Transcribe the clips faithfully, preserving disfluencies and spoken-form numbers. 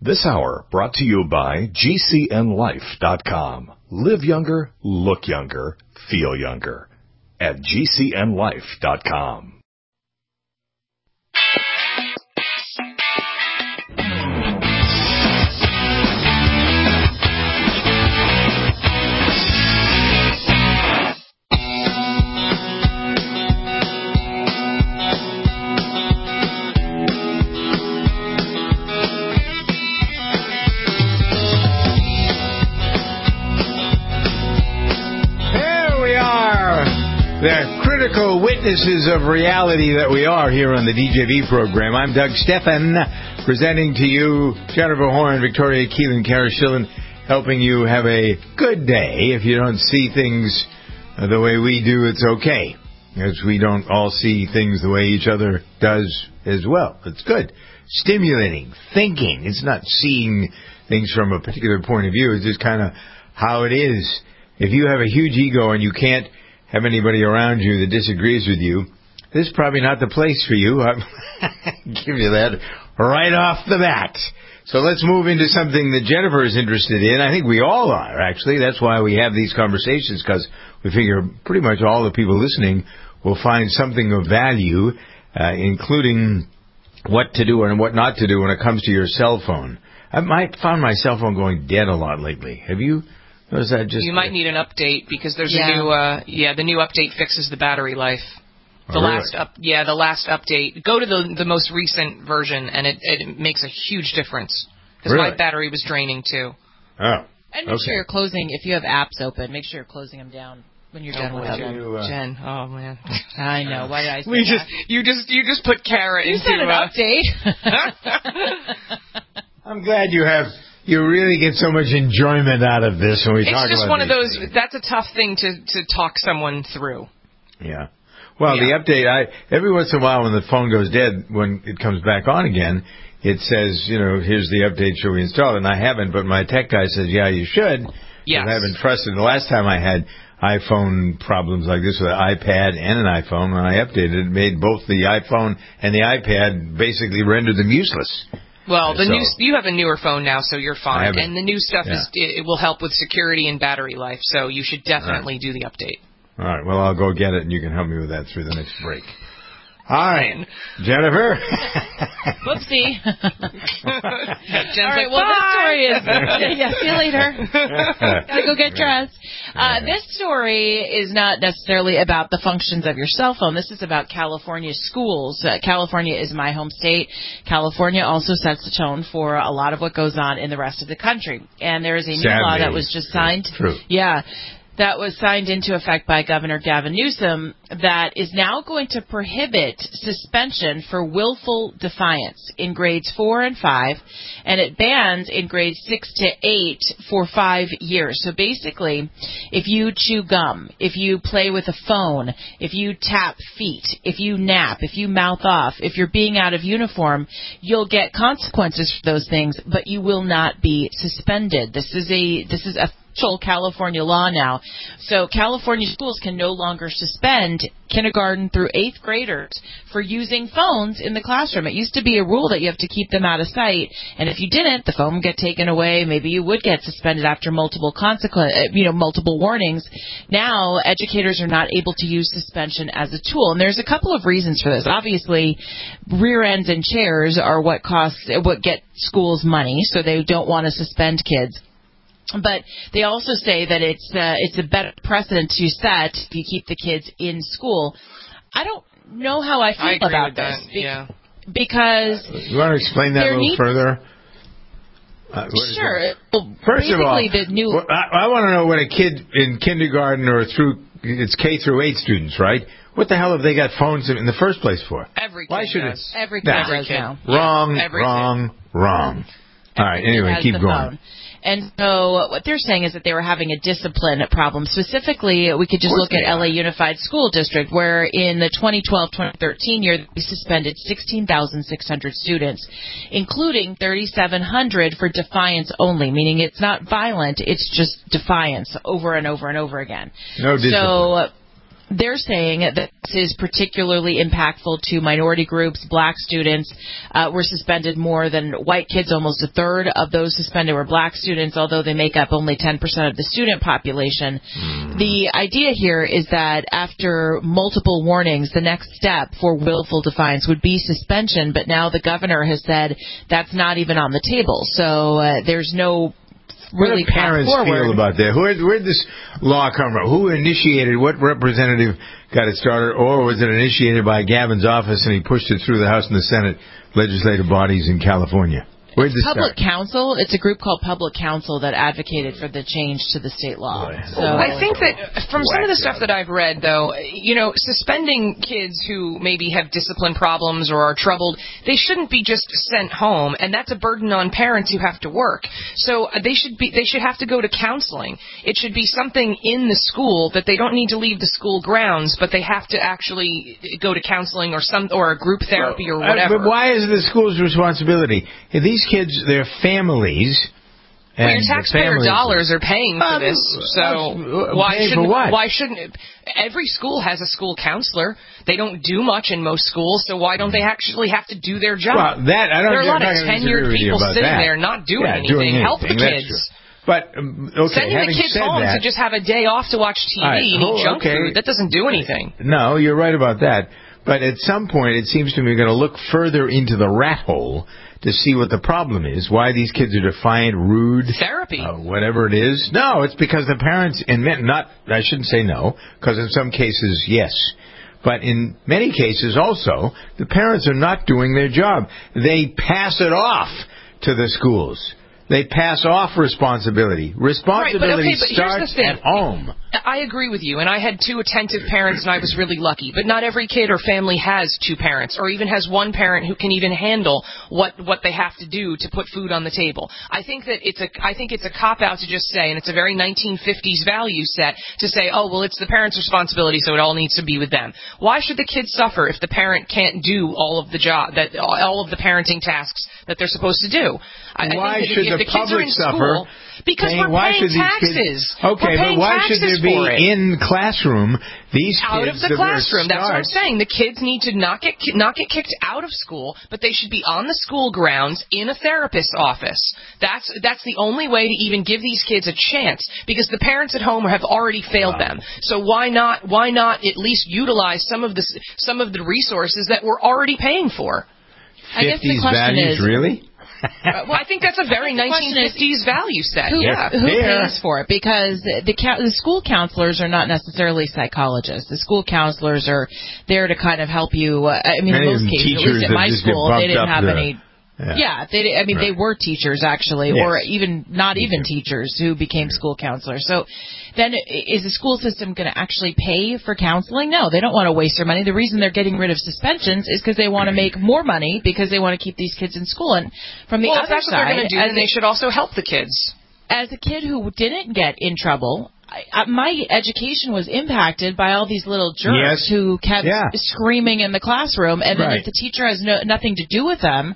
This hour brought to you by G C N life dot com. Live younger, look younger, feel younger at G C N life dot com. The critical witnesses of reality that we are here on the D J V program. I'm Doug Stephan, presenting to you Jennifer Horn, Victoria Keelan, Kara Schillen, helping you have a good day. If you don't see things the way we do, it's okay, as we don't all see things the way each other does as well. It's good. Stimulating, thinking. It's not seeing things from a particular point of view. It's just kind of how it is. If you have a huge ego and you can't have anybody around you that disagrees with you, this is probably not the place for you. I'll give you that right off the bat. So let's move into something that Jennifer is interested in. I think we all are, actually. That's why we have these conversations, because we figure pretty much all the people listening will find something of value, uh, including what to do and what not to do when it comes to your cell phone. I might found my cell phone going dead a lot lately. Have you? Or is that just you might need an update, because there's yeah. a new, uh, yeah, the new update fixes the battery life. The oh, last really? up, yeah, the last update. Go to the the most recent version, and it, it makes a huge difference. Because really? my battery was draining too. Oh, and make okay. sure you're closing. If you have apps open, make sure you're closing them down when you're oh, done with them. You, uh, Jen, oh man, I know. Why did I say we that? just you just you just put Kara you into said an uh, update. I'm glad you have. You really get so much enjoyment out of this when we it's talk about just one of those. things. That's a tough thing to to talk someone through. Yeah. Well, yeah. the update, I every once in a while when the phone goes dead, when it comes back on again, it says, you know, here's the update, should we install it? And I haven't, but my tech guy says, yeah, you should. Yes. I haven't trusted. The last time I had iPhone problems like this with an iPad and an iPhone, when I updated it, it made both the iPhone and the iPad basically rendered them useless. Well, the so, new you have a newer phone now, so you're fine. And the new stuff yeah. is it, it will help with security and battery life, so you should definitely right. do the update. All right. Well, I'll go get it, and you can help me with that through the next break. All right, Jennifer. Whoopsie. Jen's All right, like, well, bye. this story is... yeah, yeah, see you later. Gotta go get dressed. Uh, this story is not necessarily about the functions of your cell phone. This is about California schools. Uh, California is my home state. California also sets the tone for a lot of what goes on in the rest of the country. And there is a new Sadly, law that was just signed. True. Yeah. That was signed into effect by Governor Gavin Newsom that is now going to prohibit suspension for willful defiance in grades four and five, and it bans in grades six to eight for five years. So basically, if you chew gum, if you play with a phone, if you tap feet, if you nap, if you mouth off, if you're being out of uniform, you'll get consequences for those things, but you will not be suspended. This is a this is a California law now. So California schools can no longer suspend kindergarten through eighth graders for using phones in the classroom. It used to be a rule that you have to keep them out of sight, and if you didn't, the phone would get taken away. Maybe you would get suspended after multiple consequence, you know, multiple warnings. Now, educators are not able to use suspension as a tool, and there's a couple of reasons for this. Obviously, rear ends and chairs are what cost, what get schools money, so they don't want to suspend kids. But they also say that it's uh, it's a better precedent to set if you keep the kids in school. I don't know how I feel I agree about with this. That. Yeah. Because you want to explain that a little needs, further? Uh, sure. Well, First of all, the new well, I, I want to know when a kid in kindergarten or through it's K through eight students, right? What the hell have they got phones in the first place for? Every kid Why should does. it? Every kid nah, does now. Wrong, yeah, wrong, wrong. All right, anyway, keep going. Phone. And so what they're saying is that they were having a discipline problem. Specifically, we could just look at L A Unified School District, where in the twenty twelve twenty thirteen year, they suspended sixteen thousand six hundred students, including three thousand seven hundred for defiance only, meaning it's not violent, it's just defiance over and over and over again. No discipline. So they're saying that this is particularly impactful to minority groups. Black students uh, were suspended more than white kids. Almost a third of those suspended were black students, although they make up only ten percent of the student population. Mm. The idea here is that after multiple warnings, the next step for willful defiance would be suspension, but now the governor has said that's not even on the table. So uh, there's no really what do parents feel about that? Where where did this law come from? Who initiated? What representative got it started? Or was it initiated by Gavin's office and he pushed it through the House and the Senate legislative bodies in California? Where did it's this Public start? Counsel. It's a group called Public Counsel that advocated for the change to the state law. So I think that from some of the stuff that I've read, though, you know, suspending kids who maybe have discipline problems or are troubled, they shouldn't be just sent home, and that's a burden on parents who have to work. So they should be they should have to go to counseling. It should be something in the school that they don't need to leave the school grounds, but they have to actually go to counseling or some or a group therapy or whatever. Uh, but why is it the school's responsibility? If these kids, their families, well, your taxpayer dollars are paying for this, so uh, why shouldn't what? why shouldn't it? Every school has a school counselor. They don't do much in most schools, so why don't they actually have to do their job? Well, that I don't. There are a lot of tenured people sitting that. there not doing, yeah, anything. doing anything. Help the That's kids. True. But um, okay, sending having the kids said home that, to just have a day off to watch T V right, and oh, eat junk okay. food, that doesn't do anything. No, you're right about that. But at some point, it seems to me we're going to look further into the rat hole to see what the problem is, why these kids are defiant, rude. Therapy. Uh, whatever it is. No, it's because the parents, and not, I shouldn't say no, because in some cases, yes. But in many cases also, the parents are not doing their job. They pass it off to the schools. They pass off responsibility. Responsibility right, but okay, but starts at home. I agree with you, and I had two attentive parents, and I was really lucky. But not every kid or family has two parents, or even has one parent who can even handle what what they have to do to put food on the table. I think that it's a I think it's a cop out to just say, and it's a very nineteen fifties value set to say, oh well, it's the parent's responsibility, so it all needs to be with them. Why should the kid suffer if the parent can't do all of the job that all of the parenting tasks that they're supposed to do? I, why I think should if, the, if the kids are public in suffer? School, because paying, we're why paying should taxes. These kids, okay, we're but why should there be it. in classroom these kids out of the classroom? Starts, That's what I'm saying. The kids need to not get not get kicked out of school, but they should be on the school grounds in a therapist's office. That's that's the only way to even give these kids a chance, because the parents at home have already failed wow. them. So why not why not at least utilize some of the some of the resources that we're already paying for? I guess the question values, is really. Uh, well, I think that's a very nineteen fifties value set. Who, yeah. who pays for it? Because the, the school counselors are not necessarily psychologists. The school counselors are there to kind of help you. Uh, I mean, Many in most cases, at least at my school, they didn't have the, any. Yeah, yeah they, I mean, right. they were teachers actually, yes. or even not even teachers who became school counselors. So then is the school system going to actually pay for counseling? No, they don't want to waste their money. The reason they're getting rid of suspensions is because they want to make more money because they want to keep these kids in school. And from the well, other if that's side, what they're going to do, then they should also help the kids. As a kid who didn't get in trouble, I, my education was impacted by all these little jerks yes. who kept yeah. screaming in the classroom, and then right. if the teacher has no, nothing to do with them,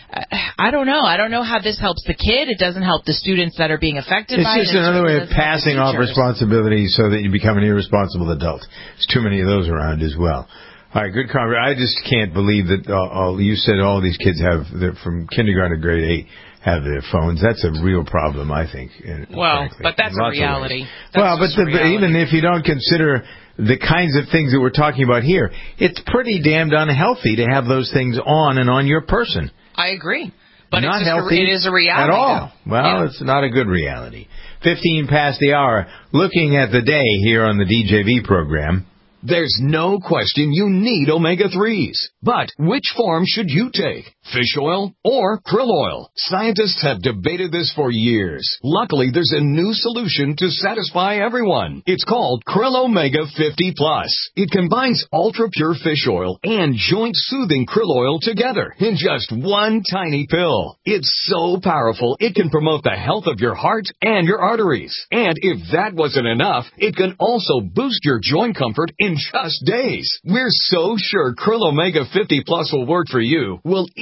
I don't know. I don't know how this helps the kid. It doesn't help the students that are being affected it's by it. It's just another way of passing off teachers. responsibility so that you become an irresponsible adult. There's too many of those around as well. All right, good conversation. I just can't believe that all, all you said all these kids have, from kindergarten to grade eight, have their phones. That's a real problem, I think. Well, frankly, but that's a reality. That's well, but the, reality. even if you don't consider the kinds of things that we're talking about here, it's pretty damned unhealthy to have those things on and on your person. I agree. But not it's healthy a, it is a reality. At all. Though. Well, yeah. it's not a good reality. fifteen past the hour, looking at the day here on the D J V program. There's no question you need omega threes. But which form should you take? Fish oil or krill oil? Scientists have debated this for years. Luckily, there's a new solution to satisfy everyone. It's called Krill Omega fifty plus. It combines ultra-pure fish oil and joint-soothing krill oil together in just one tiny pill. It's so powerful, it can promote the health of your heart and your arteries. And if that wasn't enough, it can also boost your joint comfort in just days. We're so sure Krill Omega fifty plus will work for you. We'll even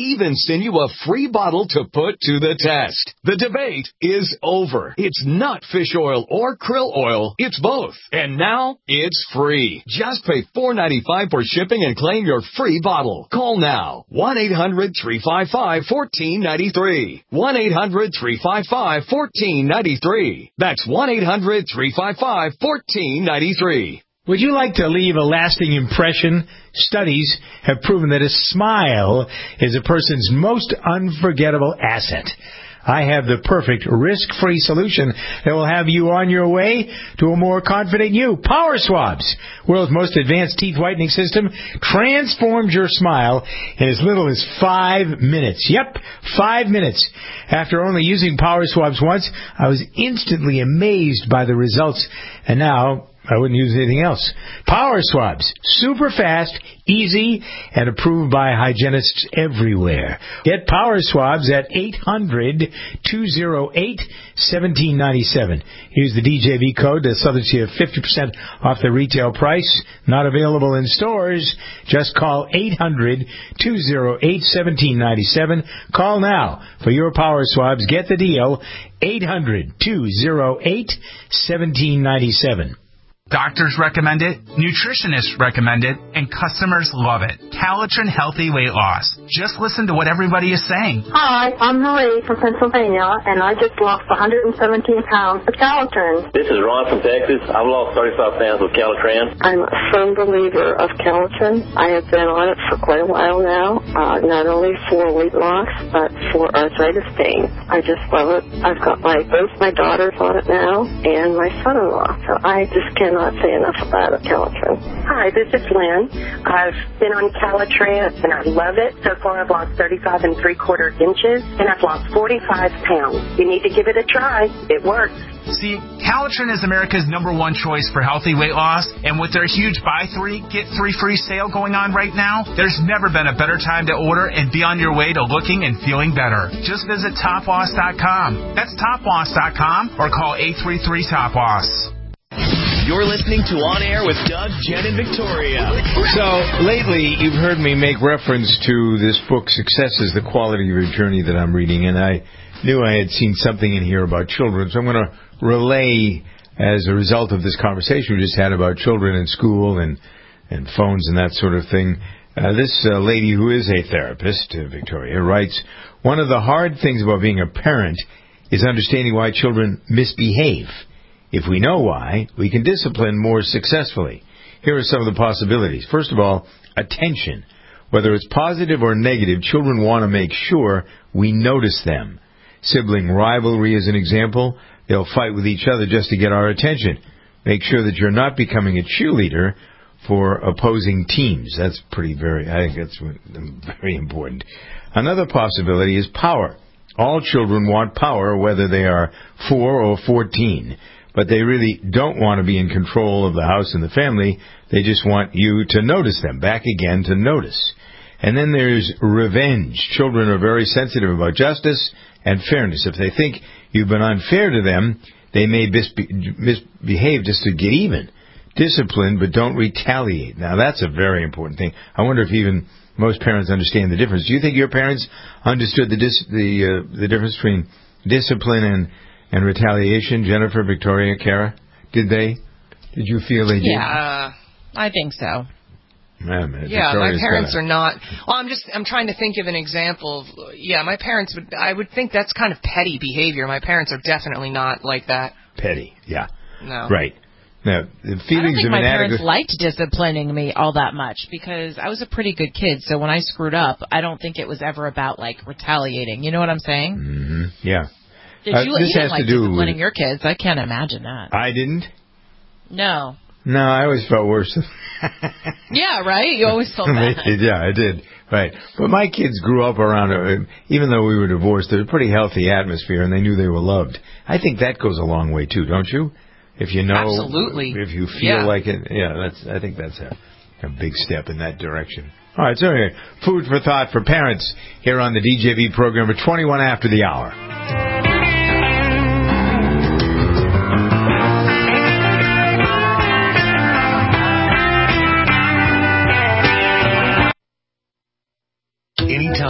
even send you a free bottle to put to the test. The debate is over. It's not fish oil or krill oil. It's both. And now it's free. Just pay four dollars and ninety-five cents for shipping and claim your free bottle. Call now. one eight hundred three five five one four nine three. one eight hundred three five five one four nine three. That's one eight hundred three five five one four nine three. Would you like to leave a lasting impression? Studies have proven that a smile is a person's most unforgettable asset. I have the perfect risk-free solution that will have you on your way to a more confident you. Power Swabs, world's most advanced teeth whitening system, transforms your smile in as little as five minutes. Yep, five minutes. After only using Power Swabs once, I was instantly amazed by the results, and now I wouldn't use anything else. Power Swabs, super fast, easy, and approved by hygienists everywhere. Get Power Swabs at eight hundred two oh eight one seven nine seven. Use the D J V code to save fifty percent off the retail price. Not available in stores. Just call eight hundred two oh eight one seven nine seven. Call now for your Power Swabs. Get the deal. eight hundred two oh eight one seven nine seven. Doctors recommend it, nutritionists recommend it, and customers love it. Calitrin Healthy Weight Loss. Just listen to what everybody is saying. Hi, I'm Marie from Pennsylvania, and I just lost one hundred seventeen pounds with Calitrin. This is Ron from Texas. I've lost thirty-five pounds with Calitrin. I'm a firm believer of Calitrin. I have been on it for quite a while now, uh, not only for weight loss, but for arthritis pain. I just love it. I've got my both my daughters on it now, and my son-in-law, so I just cannot not say enough about it, Calitrin. Hi, this is Lynn. I've been on Calitrin, and I love it. So far, I've lost thirty-five and three quarter inches, and I've lost forty-five pounds. You need to give it a try. It works. See, Calitrin is America's number one choice for healthy weight loss, and with their huge buy three, get three free sale going on right now, there's never been a better time to order and be on your way to looking and feeling better. Just visit top loss dot com. That's top loss dot com or call eight three three top loss. You're listening to On Air with Doug, Jen, and Victoria. So, lately, you've heard me make reference to this book, Success is the Quality of Your Journey, that I'm reading, and I knew I had seen something in here about children, so I'm going to relay, as a result of this conversation we just had about children in school and, and phones and that sort of thing. Uh, this uh, lady who is a therapist, uh, Victoria, writes, one of the hard things about being a parent is understanding why children misbehave. If we know why, we can discipline more successfully. Here are some of the possibilities. First of all, attention. Whether it's positive or negative, children want to make sure we notice them. Sibling rivalry is an example. They'll fight with each other just to get our attention. Make sure that you're not becoming a cheerleader for opposing teams. That's pretty very, I think that's very important. Another possibility is power. All children want power, whether they are four or fourteen. But they really don't want to be in control of the house and the family. They just want you to notice them. Back again to notice. And then there's revenge. Children are very sensitive about justice and fairness. If they think you've been unfair to them, they may misbe- misbehave just to get even. Discipline, but don't retaliate. Now, that's a very important thing. I wonder if even most parents understand the difference. Do you think your parents understood the dis- the uh, the difference between discipline and And retaliation? Jennifer, Victoria, Kara, did they? Did you feel they did? Yeah, I think so. Man, man, yeah, Victoria's my parents gotta... are not. Well, I'm just. I'm trying to think of an example. Of, yeah, my parents would. I would think that's kind of petty behavior. My parents are definitely not like that. Petty, yeah. No. Right. Now, the feelings I don't think of my inadequate... parents liked disciplining me all that much because I was a pretty good kid. So when I screwed up, I don't think it was ever about like retaliating. You know what I'm saying? Mm-hmm. Yeah. Did Uh, you, this you didn't has like to do disciplining with... your kids? I can't imagine that. I didn't? No. No, I always felt worse. Yeah, right? You always felt bad. Yeah, I did. Right. But my kids grew up around, uh, even though we were divorced, there was a pretty healthy atmosphere, and they knew they were loved. I think that goes a long way, too, don't you? If you know... Absolutely. If you feel yeah. like it. Yeah, that's. I think that's a, a big step in that direction. All right, so anyway, food for thought for parents here on the D J V program at twenty-one after the hour. Anytime,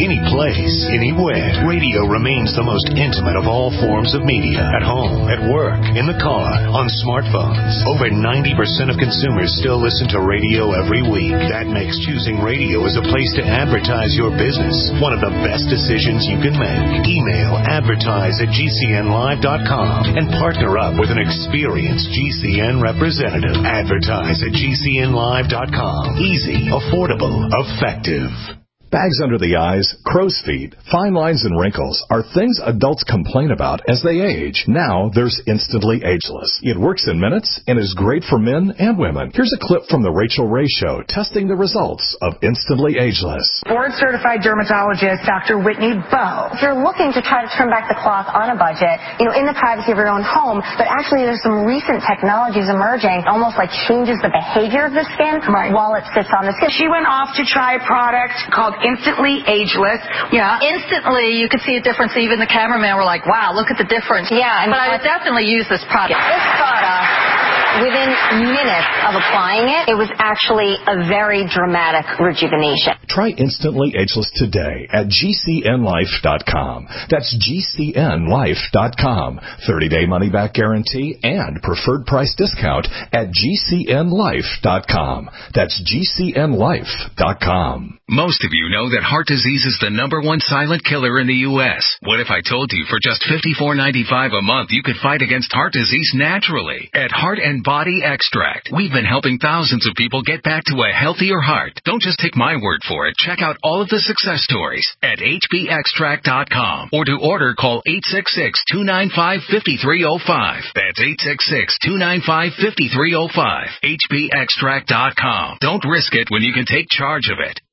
any place, anywhere. Radio remains the most intimate of all forms of media. At home, at work, in the car, on smartphones. Over ninety percent of consumers still listen to radio every week. That makes choosing radio as a place to advertise your business one of the best decisions you can make. Email advertise at G C N live dot com and partner up with an experienced G C N representative. Advertise at G C N live dot com. Easy, affordable, effective. Bags under the eyes, crow's feet, fine lines, and wrinkles are things adults complain about as they age. Now there's Instantly Ageless. It works in minutes and is great for men and women. Here's a clip from the Rachel Ray Show testing the results of Instantly Ageless. Board-certified dermatologist Doctor Whitney Bowe. If you're looking to try to turn back the clock on a budget, you know, in the privacy of your own home, but actually there's some recent technologies emerging, almost like changes the behavior of the skin right. while it sits on the skin. She went off to try a product called Instantly Ageless. Yeah. Instantly, you could see a difference. Even the cameraman were like, wow, look at the difference. Yeah. And but I would definitely use this product. This product, within minutes of applying it, it was actually a very dramatic rejuvenation. Try Instantly Ageless today at G C N life dot com. That's G C N life dot com. thirty-day money-back guarantee and preferred price discount at G C N life dot com. That's G C N life dot com. Most of you know that heart disease is the number one silent killer in the U S What if I told you for just fifty-four ninety-five a month you could fight against heart disease naturally? At Heart and Body Extract, we've been helping thousands of people get back to a healthier heart. Don't just take my word for it. Check out all of the success stories at H B extract dot com. Or to order, call eight six six, two nine five, five three zero five. That's eight six six, two nine five, five three zero five. H B extract dot com. Don't risk it when you can take charge of it.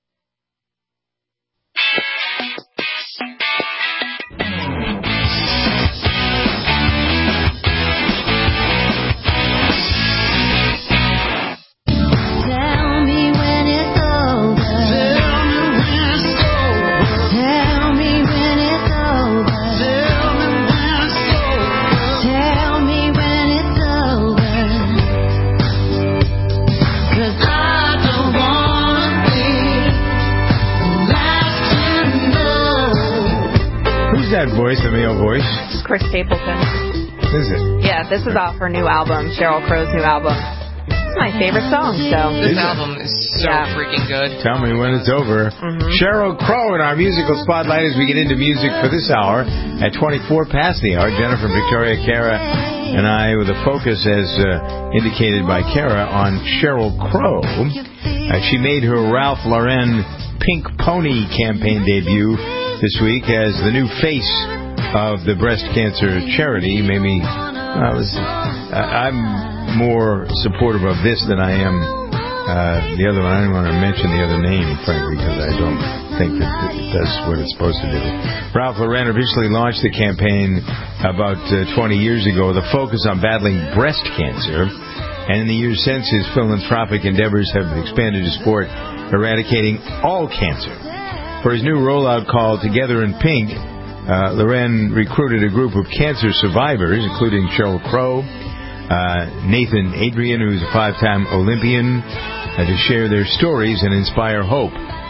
That voice, the male voice? It's Chris Stapleton. Is it? Yeah, this is off her new album, Sheryl Crow's new album. It's my favorite song, so. This is album it? is so yeah. freaking good. Tell me when it's over. Mm-hmm. Sheryl Crow in our musical spotlight as we get into music for this hour at twenty-four past the hour. Jennifer, Victoria, Kara, and I with a focus, as uh, indicated by Kara, on Sheryl Crow. Uh, she made her Ralph Lauren Pink Pony campaign debut this week as the new face of the breast cancer charity. Made me, I was, uh, I'm more supportive of this than I am uh, the other one. I don't want to mention the other name, frankly, because I don't think that it does what it's supposed to do. Ralph Lauren officially launched the campaign about uh, twenty years ago with a focus on battling breast cancer. And in the years since, his philanthropic endeavors have expanded to support eradicating all cancer. For his new rollout called Together in Pink, uh, Lauren recruited a group of cancer survivors, including Sheryl Crow, uh, Nathan Adrian, who's a five-time Olympian, uh, to share their stories and inspire hope.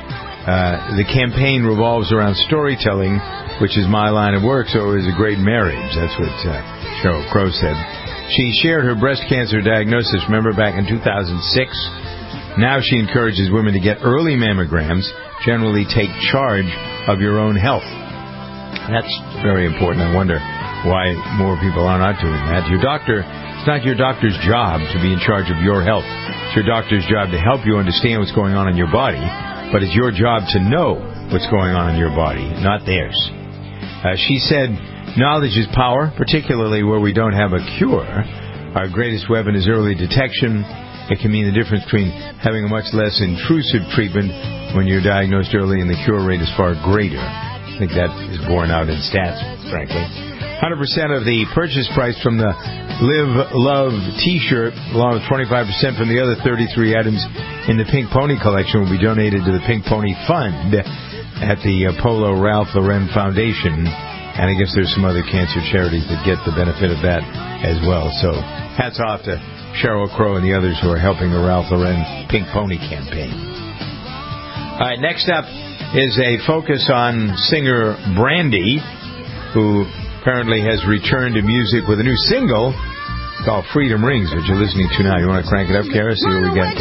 Uh, the campaign revolves around storytelling, which is my line of work, so it was a great marriage. That's what uh, Sheryl Crow said. She shared her breast cancer diagnosis, remember, back in two thousand six. Now she encourages women to get early mammograms. Generally take charge of your own health. That's very important. I wonder why more people are not doing that. Your doctor, it's not your doctor's job to be in charge of your health. It's your doctor's job to help you understand what's going on in your body, but it's your job to know what's going on in your body, not theirs. Uh, she said, knowledge is power, particularly where we don't have a cure. Our greatest weapon is early detection. It can mean the difference between having a much less intrusive treatment when you're diagnosed early and the cure rate is far greater. I think that is borne out in stats, frankly. one hundred percent of the purchase price from the Live Love t-shirt, along with twenty-five percent from the other thirty-three items in the Pink Pony collection, will be donated to the Pink Pony Fund at the Polo Ralph Lauren Foundation. And I guess there's some other cancer charities that get the benefit of that as well. So hats off to Sheryl Crow and the others who are helping the Ralph Lauren Pink Pony campaign. All right, next up, is a focus on singer Brandy, who apparently has returned to music with a new single called Freedom Rings, which you're listening to now. You want to crank it up, Kara? See what we get.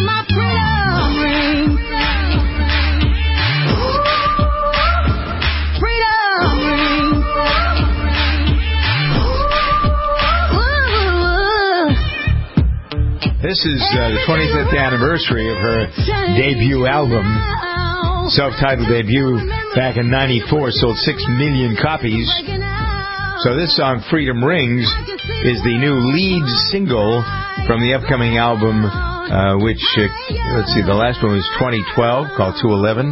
This is uh, the twenty-fifth anniversary of her debut album, self-titled debut back in ninety-four, sold six million copies. So this song, Freedom Rings, is the new lead single from the upcoming album, uh, which, uh, let's see, the last one was twenty twelve, called two eleven.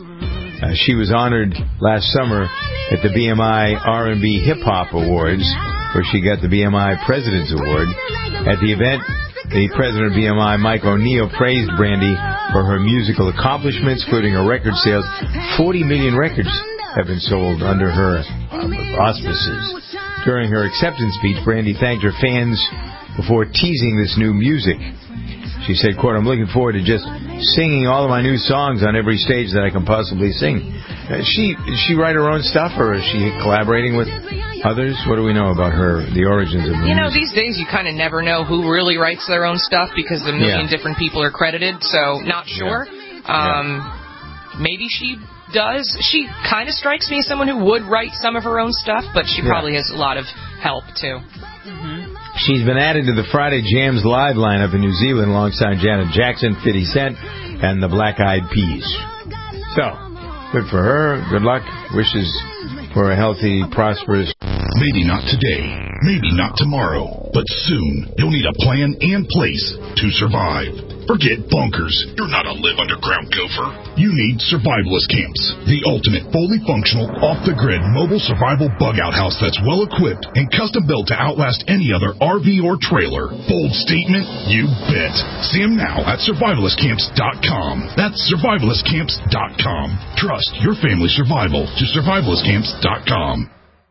Uh, she was honored last summer at the B M I R and B Hip Hop Awards, where she got the B M I President's Award. At the event, the president of B M I, Mike O'Neill, praised Brandy for her musical accomplishments, including her record sales. forty million records have been sold under her uh, auspices. During her acceptance speech, Brandy thanked her fans before teasing this new music. She said, quote, "I'm looking forward to just singing all of my new songs on every stage that I can possibly sing." Uh, she, did she write her own stuff, or is she collaborating with others? What do we know about her, the origins of her You know, music? these days you kind of never know who really writes their own stuff because a million Yeah. different people are credited, so not sure. Yeah. Um, Yeah. Maybe she does. She kind of strikes me as someone who would write some of her own stuff, but she Yeah. probably has a lot of help, too. Mm-hmm. She's been added to the Friday Jams live lineup in New Zealand alongside Janet Jackson, fifty Cent, and the Black Eyed Peas. So, good for her. Good luck. Wishes for a healthy, prosperous... Maybe not today, maybe not tomorrow, but soon you'll need a plan and place to survive. Forget bunkers. You're not a live underground gopher. You need survivalist camps, the ultimate fully functional, off-the-grid mobile survival bug-out house that's well-equipped and custom-built to outlast any other R V or trailer. Bold statement? You bet. See them now at survivalist camps dot com. That's survivalist camps dot com. Trust your family's survival to survivalist camps dot com.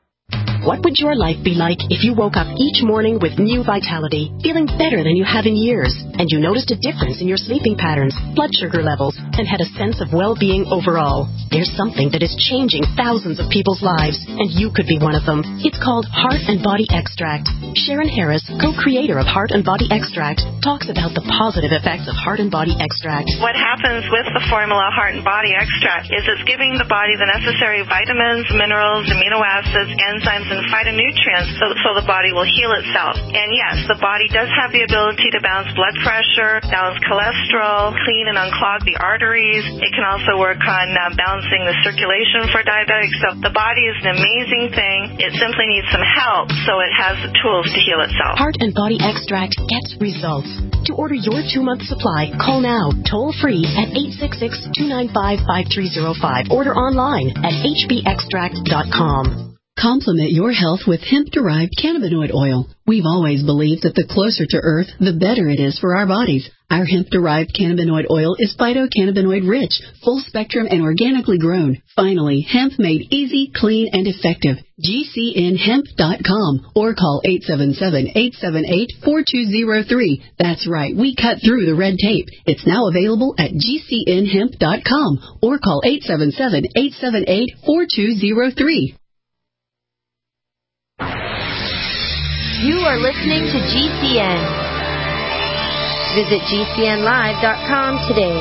What would your life be like if you woke up each morning with new vitality, feeling better than you have in years, and you noticed a difference in your sleeping patterns, blood sugar levels, and had a sense of well-being overall? There's something that is changing thousands of people's lives, and you could be one of them. It's called Heart and Body Extract. Sharon Harris, co-creator of Heart and Body Extract, talks about the positive effects of Heart and Body Extract. What happens with the formula Heart and Body Extract is it's giving the body the necessary vitamins, minerals, amino acids, enzymes, and phytonutrients so, so the body will heal itself. And yes, the body does have the ability to balance blood pressure, balance cholesterol, clean and unclog the arteries. It can also work on uh, balancing the circulation for diabetics. So the body is an amazing thing. It simply needs some help so it has the tools to heal itself. Heart and Body Extract gets results. To order your two-month supply, call now, toll-free at eight six six, two nine five, five three zero five. Order online at h b extract dot com. Complement your health with hemp-derived cannabinoid oil. We've always believed that the closer to Earth, the better it is for our bodies. Our hemp-derived cannabinoid oil is phytocannabinoid-rich, full-spectrum, and organically grown. Finally, hemp made easy, clean, and effective. G C N hemp dot com or call eight seven seven, eight seven eight, four two zero three. That's right, we cut through the red tape. It's now available at G C N hemp dot com or call eight seven seven, eight seven eight, four two zero three. You are listening to G C N. Visit G C N live dot com today.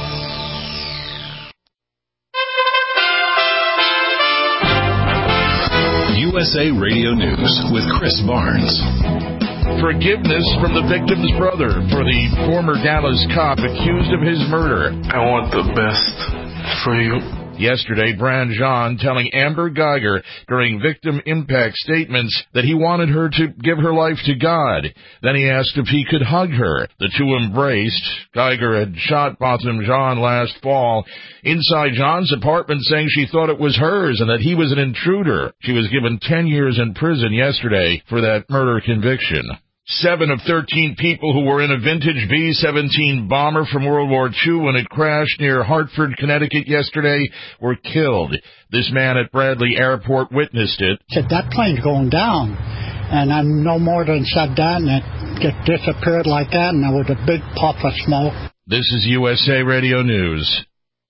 U S A Radio News with Chris Barnes. Forgiveness from the victim's brother for the former Dallas cop accused of his murder. I want the best for you. Yesterday, Brand Jean telling Amber Geiger during victim impact statements that he wanted her to give her life to God. Then he asked if he could hug her. The two embraced. Geiger had shot Botham Jean last fall inside Jean's apartment, saying she thought it was hers and that he was an intruder. She was given ten years in prison yesterday for that murder conviction. Seven of thirteen people who were in a vintage B seventeen bomber from World War Two when it crashed near Hartford, Connecticut yesterday were killed. This man at Bradley Airport witnessed it. Said that plane's going down. And I no more than said that, and it just disappeared like that, and there was a big puff of smoke. This is U S A Radio News.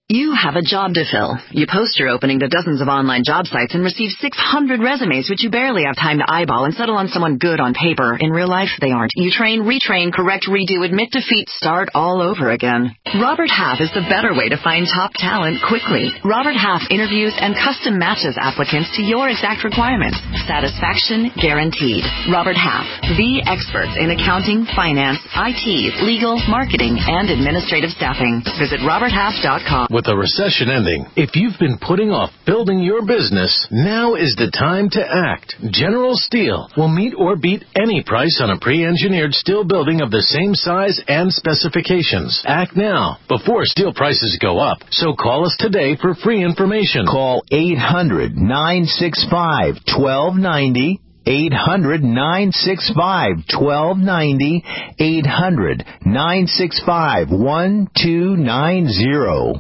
You have a job to fill. You post your opening to dozens of online job sites and receive six hundred resumes, which you barely have time to eyeball and settle on someone good on paper. In real life, they aren't. You train, retrain, correct, redo, admit defeat, start all over again. Robert Half is the better way to find top talent quickly. Robert Half interviews and custom matches applicants to your exact requirements. Satisfaction guaranteed. Robert Half, the experts in accounting, finance, I T, legal, marketing, and administrative staffing. Visit robert half dot com. With the recession ending, if you've been putting off building your business, now is the time to act. General Steel will meet or beat any price on a pre-engineered steel building of the same size and specifications. Act now, before steel prices go up. So call us today for free information. Call eight hundred, nine six five, one two nine zero. eight hundred, nine six five, one two nine zero. eight hundred, nine six five, one two nine zero.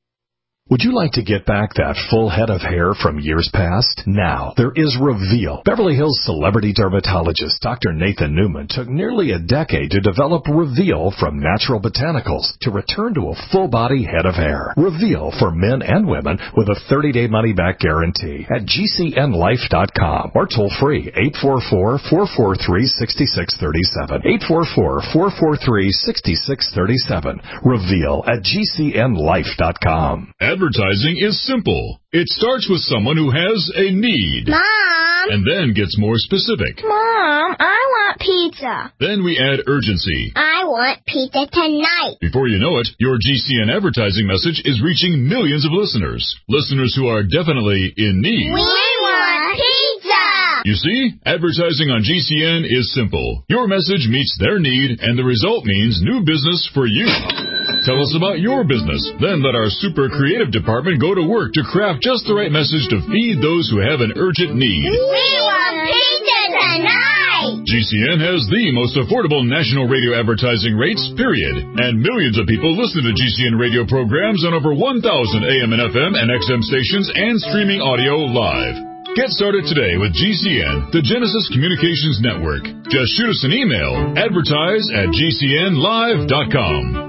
Would you like to get back that full head of hair from years past? Now, there is Reveal. Beverly Hills celebrity dermatologist Doctor Nathan Newman took nearly a decade to develop Reveal from natural botanicals to return to a full-body head of hair. Reveal for men and women with a thirty-day money-back guarantee at G C N life dot com or toll-free eight four four, four four three, six six three seven. eight four four, four four three, six six three seven. Reveal at G C N life dot com. Advertising is simple. It starts with someone who has a need. Mom! And then gets more specific. Mom, I want pizza. Then we add urgency. I want pizza tonight. Before you know it, your G C N advertising message is reaching millions of listeners. Listeners who are definitely in need. We want pizza! You see, advertising on G C N is simple. Your message meets their need, and the result means new business for you. Tell us about your business. Then let our super creative department go to work to craft just the right message to feed those who have an urgent need. We want pizza tonight! G C N has the most affordable national radio advertising rates, period. And millions of people listen to G C N radio programs on over one thousand A M and F M and X M stations and streaming audio live. Get started today with G C N, the Genesis Communications Network. Just shoot us an email, advertise at G C N live dot com.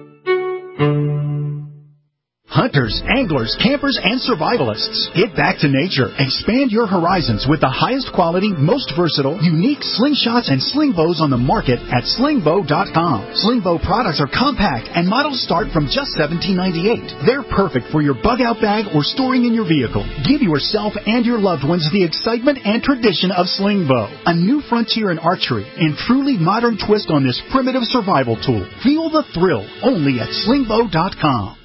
Hunters, anglers, campers, and survivalists. Get back to nature. Expand your horizons with the highest quality, most versatile, unique slingshots and sling bows on the market at sling bow dot com. Sling bow products are compact and models start from just seventeen ninety-eight. They're perfect for your bug out bag or storing in your vehicle. Give yourself and your loved ones the excitement and tradition of sling bow. A new frontier in archery and truly modern twist on this primitive survival tool. Feel the thrill only at sling bow dot com.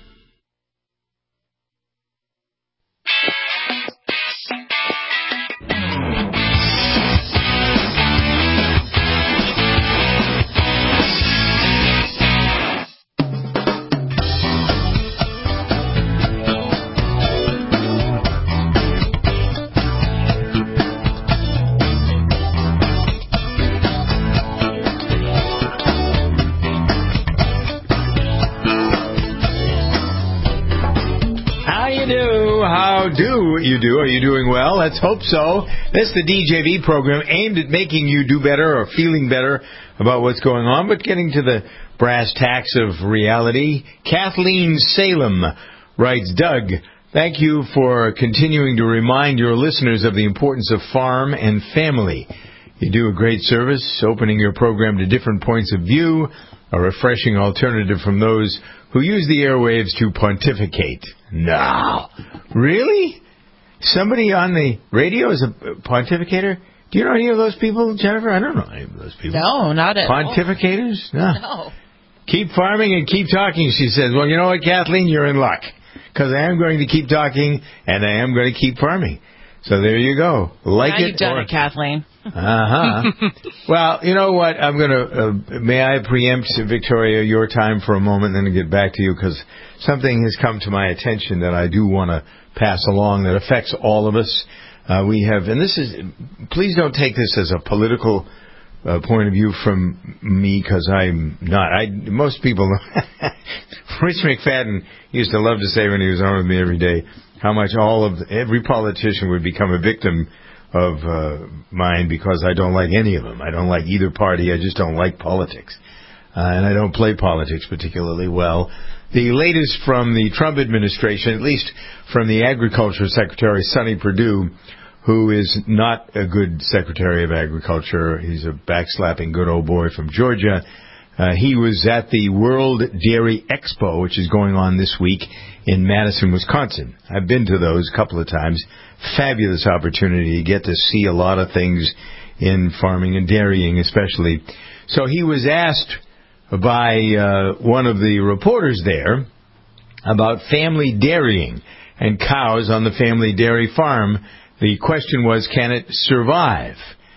Do you do? Are you doing well? Let's hope so. This is the D J V program aimed at making you do better or feeling better about what's going on, but getting to the brass tacks of reality. Kathleen Salem writes, Doug, thank you for continuing to remind your listeners of the importance of farm and family. You do a great service, opening your program to different points of view, a refreshing alternative from those who use the airwaves to pontificate. No. Really? Somebody on the radio is a pontificator? Do you know any of those people, Jennifer? I don't know any of those people. No, not at all. Pontificators? No. No. Keep farming and keep talking, she says. Well, you know what, Kathleen? You're in luck. Because I am going to keep talking, and I am going to keep farming. So there you go. Like now it you've done or... it, Kathleen. Uh-huh. Well, you know what? I'm going to, uh, may I preempt, Victoria, your time for a moment and then get back to you, because something has come to my attention that I do want to pass along that affects all of us. Uh, we have, and this is, please don't take this as a political uh, point of view from me, because I'm not. I most people, Rich McFadden used to love to say when he was on with me every day, how much all of, every politician would become a victim of uh, mine because I don't like any of them. I don't like either party. I just don't like politics. Uh, and I don't play politics particularly well. the latest from the Trump administration, at least from the Agriculture Secretary, Sonny Perdue, who is not a good Secretary of Agriculture. He's a backslapping good old boy from Georgia. Uh, he was at the World Dairy Expo, which is going on this week in Madison, Wisconsin. I've been to those a couple of times. Fabulous opportunity to get to see a lot of things in farming and dairying especially. So he was asked by uh, one of the reporters there about family dairying and cows on the family dairy farm. The question was, can it survive?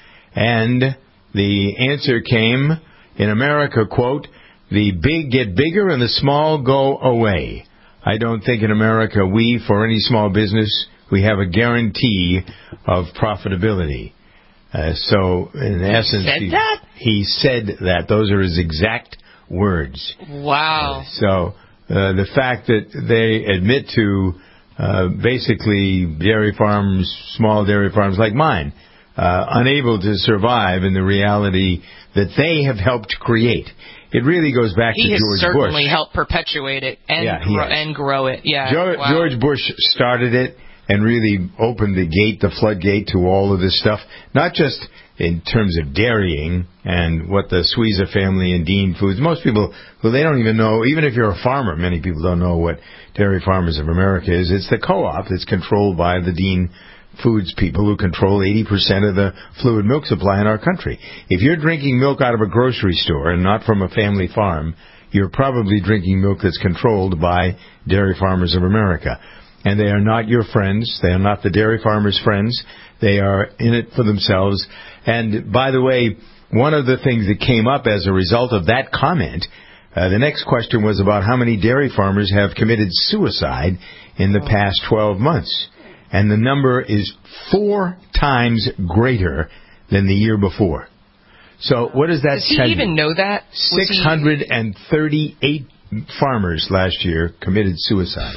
And the answer came, in America, quote, the big get bigger and the small go away. I don't think in America we, for any small business, we have a guarantee of profitability. Uh, so, in essence, said he, that? he said that. Those are his exact words. Wow. Uh, so, uh, the fact that they admit to uh, basically dairy farms, small dairy farms like mine, uh, unable to survive in the reality that they have helped create. It really goes back he to George Bush. He has certainly helped perpetuate it and, yeah, gro- and grow it. Yeah, George, wow. George Bush started it and really opened the gate, the floodgate to all of this stuff, not just in terms of dairying and what the Suiza family and Dean Foods. Most people, who they don't even know, even if you're a farmer, many people don't know what Dairy Farmers of America is. It's the co-op that's controlled by the Dean Foods people who control eighty percent of the fluid milk supply in our country. If you're drinking milk out of a grocery store and not from a family farm, you're probably drinking milk that's controlled by Dairy Farmers of America. And they are not your friends. They are not the dairy farmers' friends. They are in it for themselves. And, by the way, one of the things that came up as a result of that comment, uh, the next question was about how many dairy farmers have committed suicide in the past twelve months. And the number is four times greater than the year before. So what does that Does tell he you? even know that? six hundred thirty-eight farmers last year committed suicide.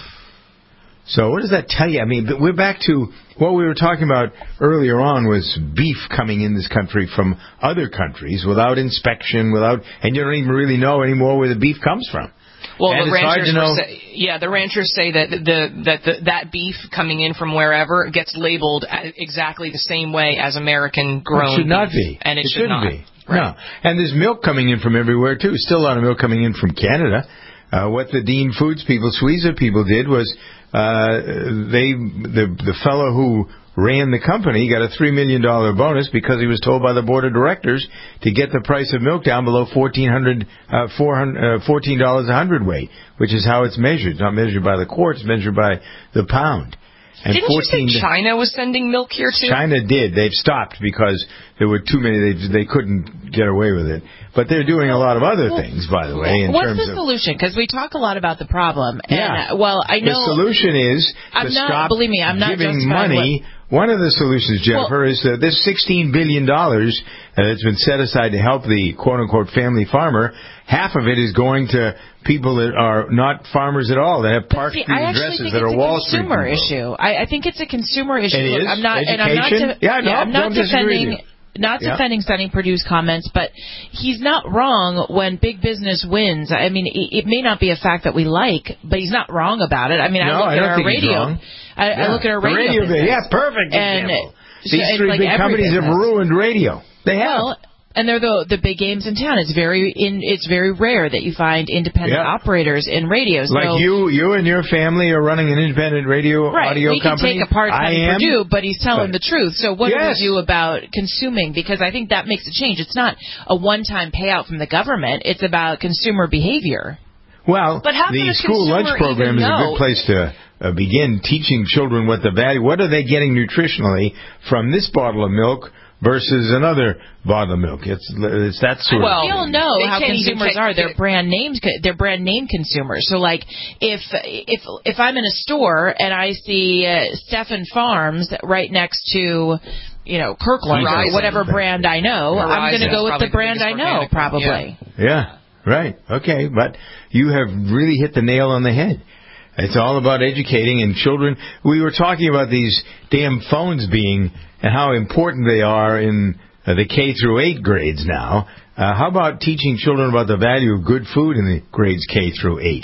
So what does that tell you? I mean, we're back to what we were talking about earlier on was beef coming in this country from other countries without inspection, without, and you don't even really know anymore where the beef comes from. Well, and the it's hard ranchers to know. were say, yeah, the ranchers say that the that the, that beef coming in from wherever gets labeled exactly the same way as American grown. It should not beef, be. and it, it should shouldn't not be. Right. No, and there's milk coming in from everywhere too. Still a lot of milk coming in from Canada. Uh, what the Dean Foods people, Suiza people, did was uh, they the the fellow who ran the company got a three million dollar bonus because he was told by the board of directors to get the price of milk down below fourteen hundred, uh, four hundred, uh, fourteen dollars a hundredweight, which is how it's measured. It's not measured by the quart; it's measured by the pound. And Didn't you say China was sending milk here too? China did. They've stopped because there were too many. They they couldn't get away with it. But they're doing a lot of other things, by the way. In What's terms the of, solution? Because we talk a lot about the problem. And, yeah. uh, well, I know the solution is I'm to not, stop believe me, I'm not giving justifying money. What, One of the solutions, Jennifer, well, is that this sixteen billion dollars that's been set aside to help the quote-unquote family farmer, half of it is going to people that are not farmers at all, that have Park see, Street addresses that are Wall Street people. I actually think it's a consumer issue. I, I think it's a consumer issue. It Look, is? I'm not, Education? And I'm not, de- yeah, no, yeah, I'm not don't disagree with defending... you. Not yeah. defending Sonny Perdue's comments, but he's not wrong when big business wins. I mean, it, it may not be a fact that we like, but he's not wrong about it. I mean, no, I look I at don't our think radio. He's wrong. I, yeah. I look at our the radio. radio business. Yeah, perfect and, example. So, These and three like big companies business. have ruined radio. They have. Well, and they're the the big games in town. It's very in. It's very rare that you find independent yeah. operators in radio. So, like you, you and your family are running an independent radio right, audio we can company. take apart Sonny Perdue, but he's telling but, the truth. So what yes. do we do about consuming? Because I think that makes a change. It's not a one-time payout from the government. It's about consumer behavior. Well, but how the the school lunch program is a good place to uh, begin teaching children what the value. What are they getting nutritionally from this bottle of milk versus another bottle of milk? It's it's that sort well, of we all know how consumers take, are. They're brand names. They're brand name consumers. So, like, if if if I'm in a store and I see uh, Stephan Farms right next to, you know, Kirkland Horizon. or whatever brand I know, Horizon I'm going to go with the the brand I know, probably. Yeah. yeah, right. Okay, but you have really hit the nail on the head. It's all about educating and children. We were talking about these damn phones being and how important they are in uh, the K through eight grades now. Uh, how about teaching children about the value of good food in the grades K through eight?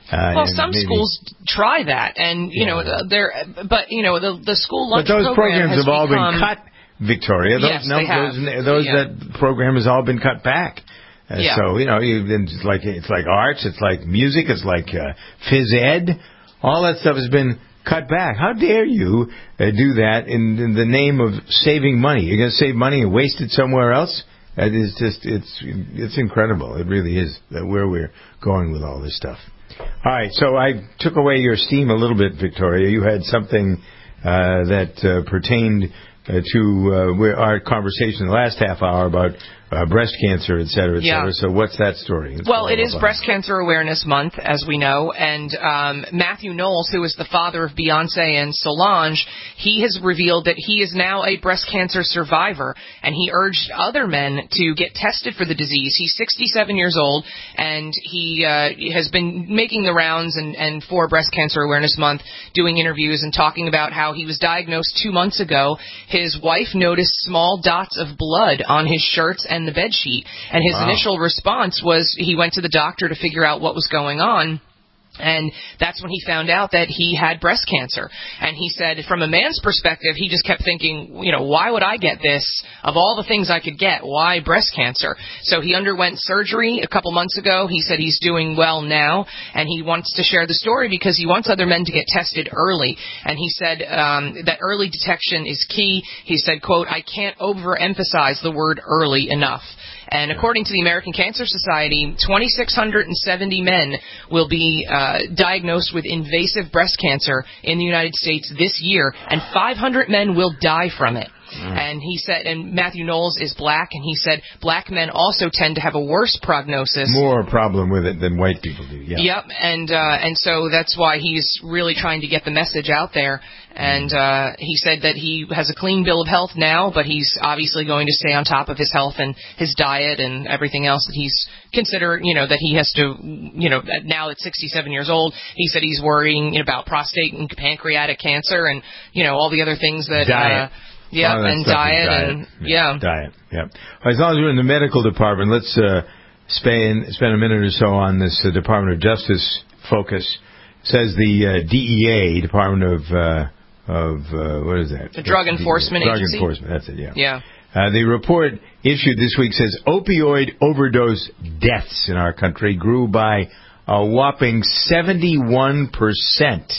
Uh, well, some maybe, schools try that, and you yeah. know, they're but you know the the school lunch but those program programs has have all become, been cut, Victoria. Those, yes, no, they have. those, those yeah. that program has all been cut back. Uh, yeah. So you know, you, it's like it's like arts, it's like music, it's like uh, phys ed. All that stuff has been cut back. How dare you uh, do that in, in the name of saving money? You're going to save money and waste it somewhere else? That is just it's it's incredible. It really is that where we're going with all this stuff. All right, so I took away your steam a little bit, Victoria. You had something uh, that uh, pertained uh, to uh, our conversation the last half hour about uh, breast cancer, et cetera, et yeah. cetera. So what's that story? It's well, it is about. Breast Cancer Awareness Month, as we know, and um, Matthew Knowles, who is the father of Beyonce and Solange, he has revealed that he is now a breast cancer survivor, and he urged other men to get tested for the disease. He's sixty-seven years old, and he uh, has been making the rounds and, and for Breast Cancer Awareness Month, doing interviews and talking about how he was diagnosed two months ago. His wife noticed small dots of blood on his shirts and the bed sheet, and his wow. initial response was he went to the doctor to figure out what was going on. And that's when he found out that he had breast cancer. And he said, from a man's perspective, he just kept thinking, you know, why would I get this? Of all the things I could get, why breast cancer? So he underwent surgery a couple months ago. He said he's doing well now, and he wants to share the story because he wants other men to get tested early. And he said um, that early detection is key. He said, quote, I can't overemphasize the word early enough. And according to the American Cancer Society, two thousand six hundred seventy men will be uh, diagnosed with invasive breast cancer in the United States this year, and five hundred men will die from it. Mm. And he said, and Matthew Knowles is black, and he said black men also tend to have a worse prognosis. More problem with it than white people do, yeah. Yep, and uh, and so that's why he's really trying to get the message out there. And uh, he said that he has a clean bill of health now, but he's obviously going to stay on top of his health and his diet and everything else that he's consider, you know, that he has to, you know, now at sixty-seven years old, he said he's worrying about prostate and pancreatic cancer and, you know, all the other things that... Diet. Uh, Yeah, and diet, diet, and, yeah. Diet, yeah. As long as we're in the medical department, let's uh, spend, spend a minute or so on this uh, Department of Justice focus. Says the uh, D E A, Department of, uh, of uh, what is that? The Drug Enforcement Drug Agency. Drug Enforcement, that's it, yeah. Yeah. Uh, the report issued this week says opioid overdose deaths in our country grew by a whopping seventy-one percent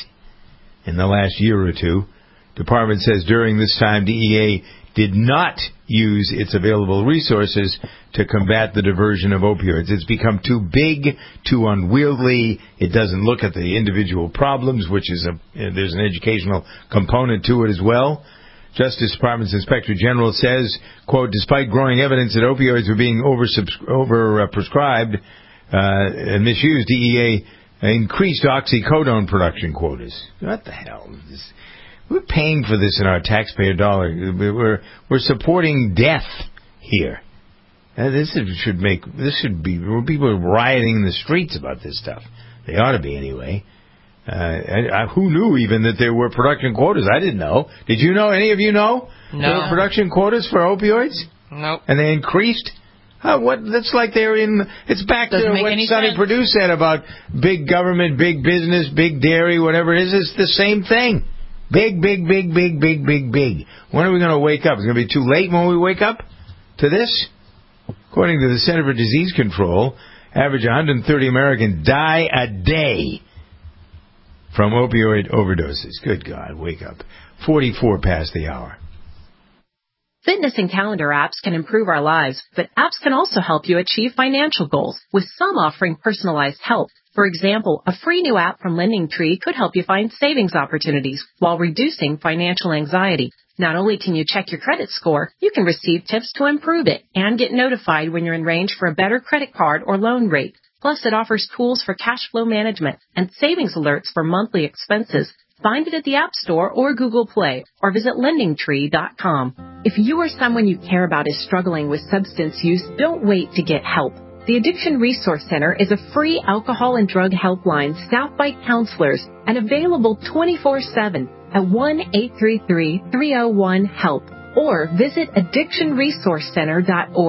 in the last year or two. Department says during this time, D E A did not use its available resources to combat the diversion of opioids. It's become too big, too unwieldy. It doesn't look at the individual problems, which is a, there's an educational component to it as well. Justice Department's Inspector General says, quote, despite growing evidence that opioids were being over, over uh, prescribed uh, and misused, D E A increased oxycodone production quotas. What the hell is this? We're paying for this in our taxpayer dollar. We're we're supporting death here. And this should make this should be people are rioting in the streets about this stuff. They ought to be anyway. Uh, I, I, who knew even that there were production quotas? I didn't know. Did you know? Any of you know? No. There were production quotas for opioids? Nope. And they increased. Oh, what? That's like they're in. It's back Doesn't to what Sonny sense. Perdue said about big government, big business, big dairy, whatever it is. It's the same thing. Big, big, big, big, big, big, big. When are we going to wake up? It's going to be too late when we wake up to this? According to the Center for Disease Control, average one hundred thirty Americans die a day from opioid overdoses. Good God, wake up. forty-four past the hour. Fitness and calendar apps can improve our lives, but apps can also help you achieve financial goals, with some offering personalized help. For example, a free new app from LendingTree could help you find savings opportunities while reducing financial anxiety. Not only can you check your credit score, you can receive tips to improve it and get notified when you're in range for a better credit card or loan rate. Plus, it offers tools for cash flow management and savings alerts for monthly expenses. Find it at the App Store or Google Play, or visit lending tree dot com. If you or someone you care about is struggling with substance use, don't wait to get help. The Addiction Resource Center is a free alcohol and drug helpline staffed by counselors and available twenty-four seven at one eight three three, three oh one, HELP or visit addiction resource center dot org.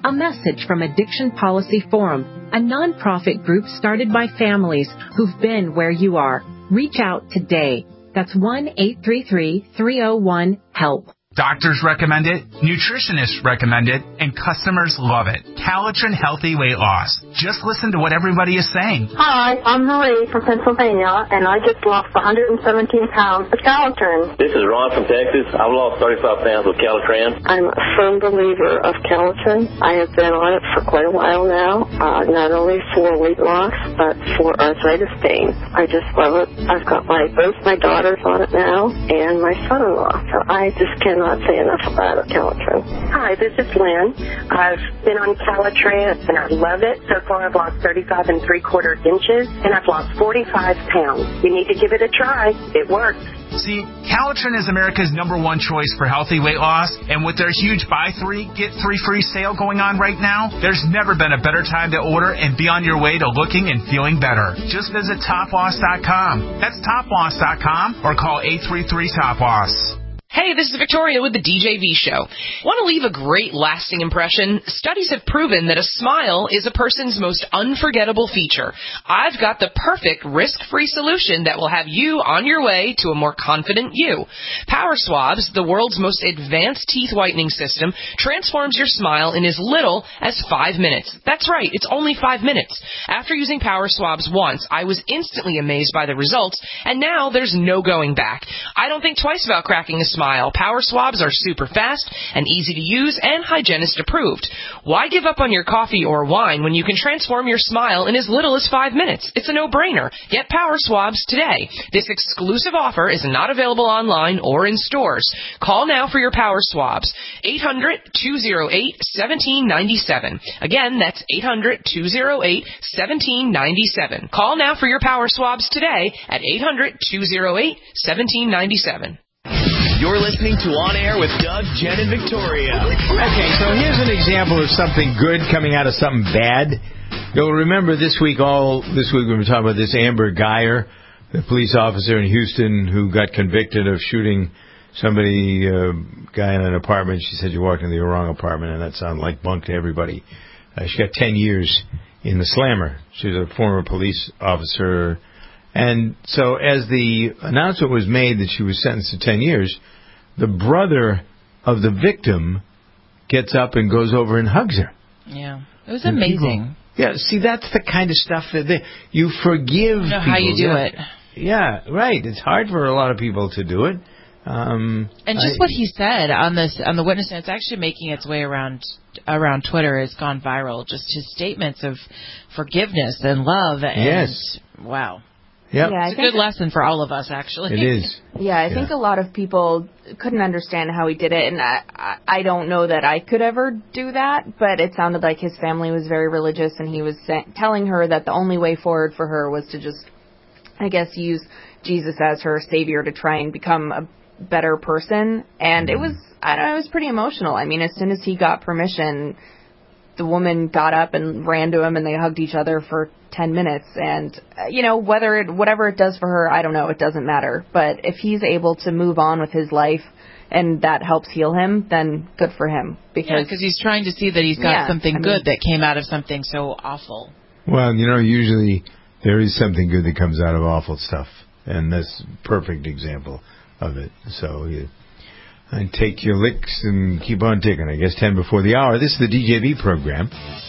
A message from Addiction Policy Forum, a nonprofit group started by families who've been where you are. Reach out today. That's one eight three three, three oh one, HELP. Doctors recommend it, nutritionists recommend it, and customers love it. Calitrin Healthy Weight Loss. Just listen to what everybody is saying. Hi, I'm Marie from Pennsylvania, and I just lost one hundred seventeen pounds with Calitrin. This is Ron from Texas. I've lost thirty-five pounds with Calitrin. I'm a firm believer of Calitrin. I have been on it for quite a while now, uh, not only for weight loss, but for arthritis pain. I just love it. I've got my both my daughters on it now, and my son-in-law, so I just cannot not say enough about it, Calitrin. Hi, this is Lynn. I've been on Calitrin and I love it. So far I've lost thirty-five and three quarter inches and I've lost forty-five pounds. You need to give it a try. It works. See, Calitrin is America's number one choice for healthy weight loss, and with their huge buy three, get three free sale going on right now, there's never been a better time to order and be on your way to looking and feeling better. Just visit top loss dot com. That's top loss dot com or call eight three three, top loss. Hey, this is Victoria with the D J V Show. Want to leave a great lasting impression? Studies have proven that a smile is a person's most unforgettable feature. I've got the perfect risk-free solution that will have you on your way to a more confident you. Power Swabs, the world's most advanced teeth whitening system, transforms your smile in as little as five minutes. That's right, it's only five minutes. After using Power Swabs once, I was instantly amazed by the results, and now there's no going back. I don't think twice about cracking a smile. Power Swabs are super fast and easy to use and hygienist approved. Why give up on your coffee or wine when you can transform your smile in as little as five minutes? It's a no-brainer. Get Power Swabs today. This exclusive offer is not available online or in stores. Call now for your Power Swabs. eight hundred, two oh eight, one seven nine seven. Again, that's eight hundred, two oh eight, one seven nine seven. Call now for your Power Swabs today at eight hundred, two oh eight, one seven nine seven. You're listening to On Air with Doug, Jen, and Victoria. Okay, so here's an example of something good coming out of something bad. You'll remember this week, all this week we were talking about this Amber Geiger, the police officer in Houston who got convicted of shooting somebody, a uh, guy in an apartment. She said you walked into the wrong apartment, and that sounded like bunk to everybody. Uh, she got ten years in the slammer. She was a former police officer. And so as the announcement was made that she was sentenced to ten years, the brother of the victim gets up and goes over and hugs her. Yeah. It was amazing. People, yeah, see, that's the kind of stuff that they, you forgive you know people. how you do yeah. it. Yeah, right. It's hard for a lot of people to do it. Um, and just I, what he said on this on the witness stand, it's actually making its way around around Twitter. It's gone viral. Just his statements of forgiveness and love. And, yes. Wow. Yep. Yeah, it's a good lesson for all of us, actually. It is. Yeah, I yeah. think a lot of people couldn't understand how he did it, and I, I don't know that I could ever do that, but it sounded like his family was very religious, and he was sa- telling her that the only way forward for her was to just, I guess, use Jesus as her savior to try and become a better person, and it was, I don't know, it was pretty emotional. I mean, as soon as he got permission, the woman got up and ran to him, and they hugged each other for ten minutes. And, uh, you know, whether it, whatever it does for her, I don't know. It doesn't matter. But if he's able to move on with his life and that helps heal him, then good for him. Because yeah, because he's trying to see that he's got yeah, something I mean, good that came out of something so awful. Well, you know, usually there is something good that comes out of awful stuff. And that's a perfect example of it. So you and take your licks and keep on ticking. I guess ten before the hour. This is the D J V program.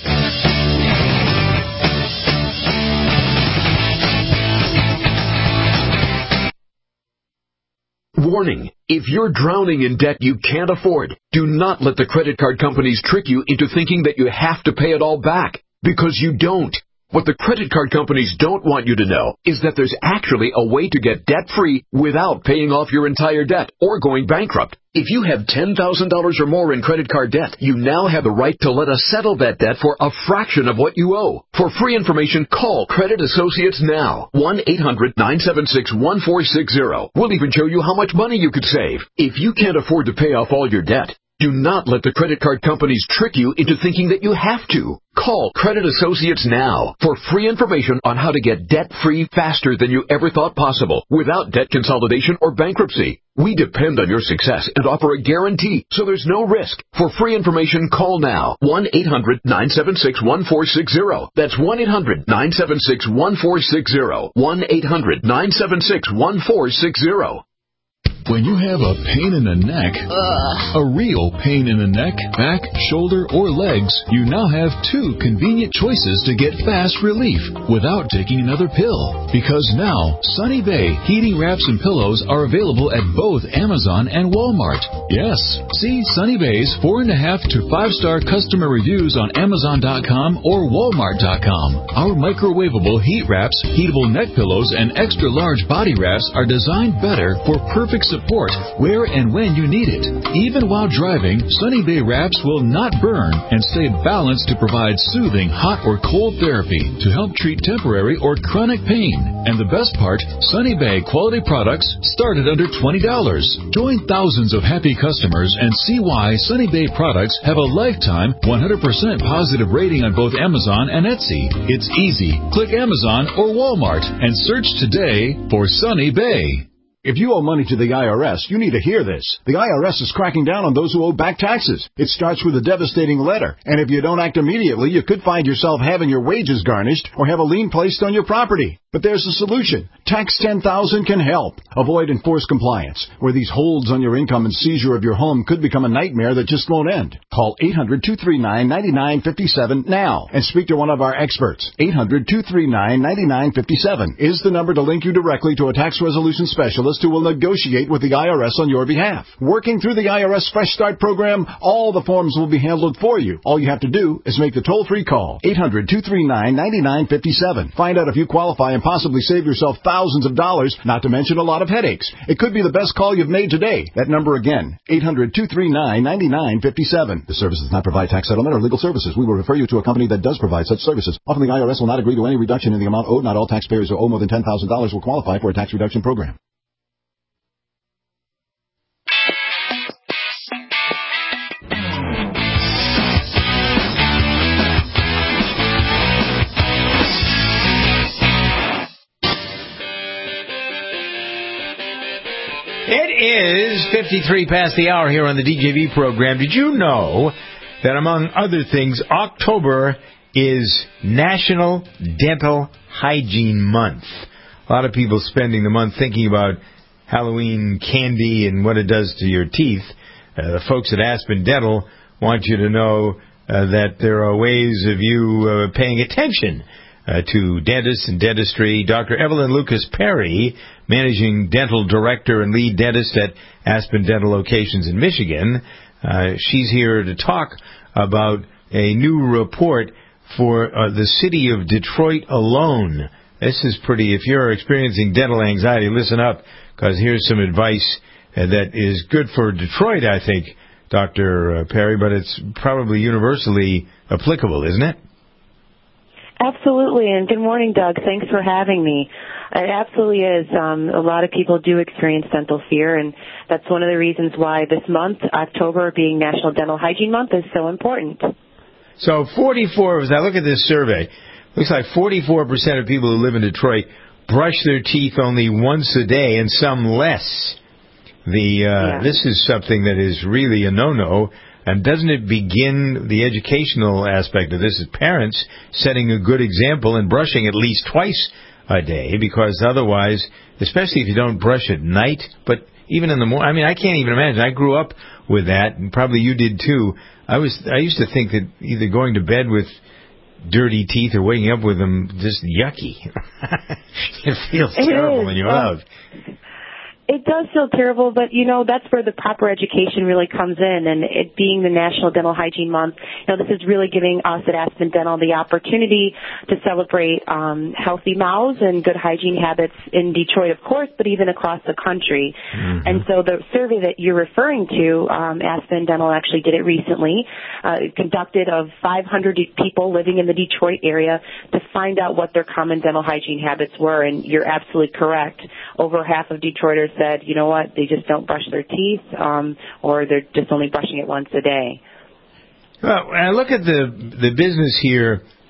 Warning. If you're drowning in debt you can't afford, do not let the credit card companies trick you into thinking that you have to pay it all back, because you don't. What the credit card companies don't want you to know is that there's actually a way to get debt-free without paying off your entire debt or going bankrupt. If you have ten thousand dollars or more in credit card debt, you now have the right to let us settle that debt for a fraction of what you owe. For free information, call Credit Associates now. one eight hundred nine seven six one four six zero. We'll even show you how much money you could save. If you can't afford to pay off all your debt, do not let the credit card companies trick you into thinking that you have to. Call Credit Associates now for free information on how to get debt-free faster than you ever thought possible without debt consolidation or bankruptcy. We depend on your success and offer a guarantee, so there's no risk. For free information, call now. one eight hundred nine seven six one four six zero. That's one eight hundred nine seven six one four six zero. one eight hundred nine seven six one four six zero. When you have a pain in the neck, Ugh. a real pain in the neck, back, shoulder, or legs, you now have two convenient choices to get fast relief without taking another pill. Because now, Sunny Bay heating wraps and pillows are available at both Amazon and Walmart. Yes, see Sunny Bay's four and a half to five star customer reviews on Amazon dot com or Walmart dot com. Our microwavable heat wraps, heatable neck pillows, and extra large body wraps are designed better for perfect support where and when you need it. Even while driving, Sunny Bay wraps will not burn and stay balanced to provide soothing hot or cold therapy to help treat temporary or chronic pain. And the best part, Sunny Bay quality products start at under twenty dollars. Join thousands of happy customers and see why Sunny Bay products have a lifetime one hundred percent positive rating on both Amazon and Etsy. It's easy. Click Amazon or Walmart and search today for Sunny Bay. If you owe money to the I R S, you need to hear this. The I R S is cracking down on those who owe back taxes. It starts with a devastating letter, and if you don't act immediately, you could find yourself having your wages garnished or have a lien placed on your property. But there's a solution. Tax ten thousand can help. Avoid enforced compliance, where these holds on your income and seizure of your home could become a nightmare that just won't end. Call eight hundred two three nine nine nine five seven now and speak to one of our experts. eight hundred two three nine nine nine five seven is the number to link you directly to a tax resolution specialist who will negotiate with the I R S on your behalf. Working through the I R S Fresh Start program, all the forms will be handled for you. All you have to do is make the toll-free call. eight hundred two three nine nine nine five seven. Find out if you qualify and possibly save yourself thousands of dollars, not to mention a lot of headaches. It could be the best call you've made today. That number again, eight hundred two three nine nine nine five seven. The service does not provide tax settlement or legal services. We will refer you to a company that does provide such services. Often the I R S will not agree to any reduction in the amount owed. Not all taxpayers who owe more than ten thousand dollars will qualify for a tax reduction program. It is fifty-three past the hour here on the D J V program. Did you know that, among other things, October is National Dental Hygiene Month? A lot of people spending the month thinking about Halloween candy and what it does to your teeth. Uh, the folks at Aspen Dental want you to know uh, that there are ways of you uh, paying attention Uh, to dentists and dentistry. Doctor Evelyn Lucas Perry, Managing Dental Director and Lead Dentist at Aspen Dental Locations in Michigan. Uh, she's here to talk about a new report for uh, the city of Detroit alone. This is pretty, if you're experiencing dental anxiety, listen up, because here's some advice uh, that is good for Detroit, I think, Doctor Perry, but it's probably universally applicable, isn't it? Absolutely, and good morning, Doug. Thanks for having me. It absolutely is. Um, a lot of people do experience dental fear, and that's one of the reasons why this month, October, being National Dental Hygiene Month, is so important. So forty-four, as I look at this survey, looks like forty-four percent of people who live in Detroit brush their teeth only once a day, and some less. The uh, yeah. This is something that is really a no-no. And doesn't it begin the educational aspect of this as parents setting a good example and brushing at least twice a day? Because otherwise, especially if you don't brush at night, but even in the morning, I mean, I can't even imagine. I grew up with that, and probably you did too. I was, I used to think that either going to bed with dirty teeth or waking up with them just yucky. It feels it terrible is. when you're well, out. It does feel terrible, but, you know, that's where the proper education really comes in. And it being the National Dental Hygiene Month, you know, this is really giving us at Aspen Dental the opportunity to celebrate um, healthy mouths and good hygiene habits in Detroit, of course, but even across the country. Mm-hmm. And so the survey that you're referring to, um, Aspen Dental actually did it recently, uh, conducted of five hundred people living in the Detroit area to find out what their common dental hygiene habits were. And you're absolutely correct. Over half of Detroiters said, you know what, they just don't brush their teeth, um, or they're just only brushing it once a day. Well, when I look at the the business here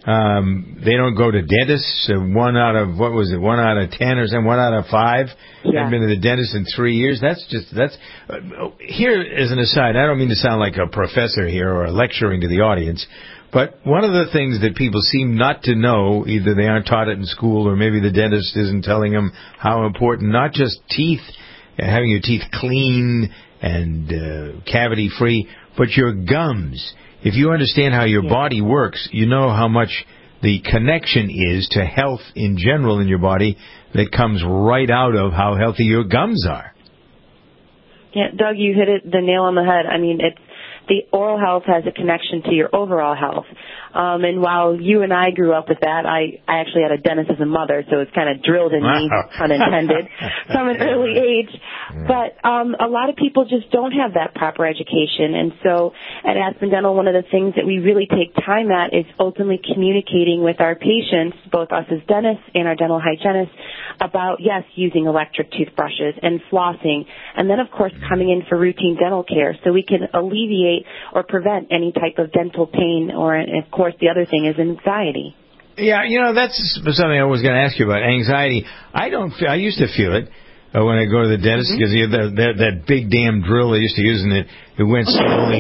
Um, they don't go to dentists. Uh, one out of, what was it, one out of ten or something, one out of five Yeah. haven't been to the dentist in three years. That's just, that's, uh, here as an aside, I don't mean to sound like a professor here or lecturing to the audience, but one of the things that people seem not to know, either they aren't taught it in school or maybe the dentist isn't telling them how important, not just teeth, uh, having your teeth clean and uh, cavity-free, but your gums. If you understand how your yeah. body works, you know how much the connection is to health in general in your body that comes right out of how healthy your gums are. Yeah, Doug, you hit it the nail on the head. I mean, it's the oral health has a connection to your overall health. Um, and while you and I grew up with that, I, I actually had a dentist as a mother, so it's kind of drilled in me, pun intended, from an early age. But um, a lot of people just don't have that proper education. And so at Aspen Dental, one of the things that we really take time at is openly communicating with our patients, both us as dentists and our dental hygienists, about, yes, using electric toothbrushes and flossing, and then, of course, coming in for routine dental care so we can alleviate or prevent any type of dental pain, or, of course, the other thing is anxiety. Yeah, you know, that's something I was going to ask you about, anxiety. I don't feel, I used to feel it uh, when I go to the dentist, because mm-hmm. that, that, that big damn drill they used to use, and it, it went slowly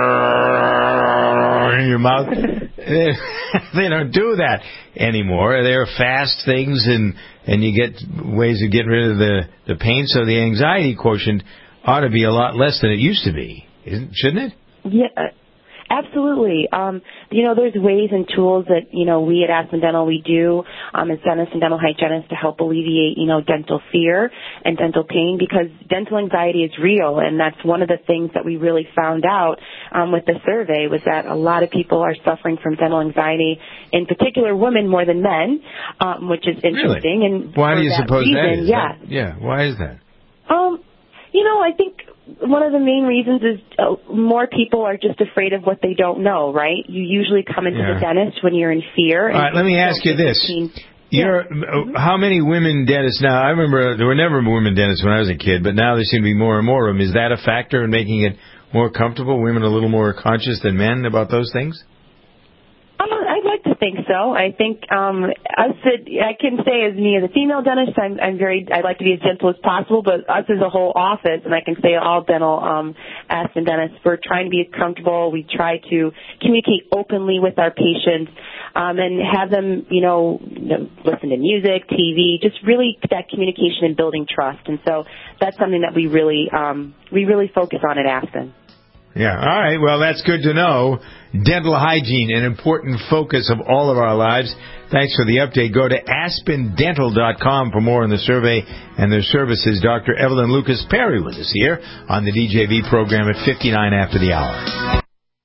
in your mouth. They don't do that anymore. They're fast things, and, and you get ways of getting rid of the, the pain, so the anxiety quotient ought to be a lot less than it used to be, isn't, shouldn't it? Yeah. Absolutely. Um, you know, there's ways and tools that, you know, we at Aspen Dental, we do um, as dentists and dental hygienists to help alleviate, you know, dental fear and dental pain, because dental anxiety is real, and that's one of the things that we really found out um, with the survey, was that a lot of people are suffering from dental anxiety, in particular women more than men, um, which is interesting. Really? And why do you that suppose reason, that is? Yeah. That, yeah, why is that? Um, you know, I think one of the main reasons is uh, more people are just afraid of what they don't know, right? You usually come into yeah. the dentist when you're in fear. All right, let me ask you this. You're, yeah. How many women dentists now? I remember there were never women dentists when I was a kid, but now there seem to be more and more of them. Is that a factor in making it more comfortable? Women a little more conscious than men about those things? Um, I'd like to think so. I think um, us, I can say as me as a female dentist, I'm, I'm very, I'd like to be as gentle as possible, but us as a whole office, and I can say all dental um, Aspen dentists, we're trying to be as comfortable. We try to communicate openly with our patients um, and have them, you know, listen to music, T V, just really that communication and building trust. And so that's something that we really, um, we really focus on at Aspen. Yeah, all right. Well, that's good to know. Dental hygiene, an important focus of all of our lives. Thanks for the update. Go to aspen dental dot com for more on the survey and their services. Doctor Evelyn Lucas Perry with us here on the D J V program at fifty-nine after the hour.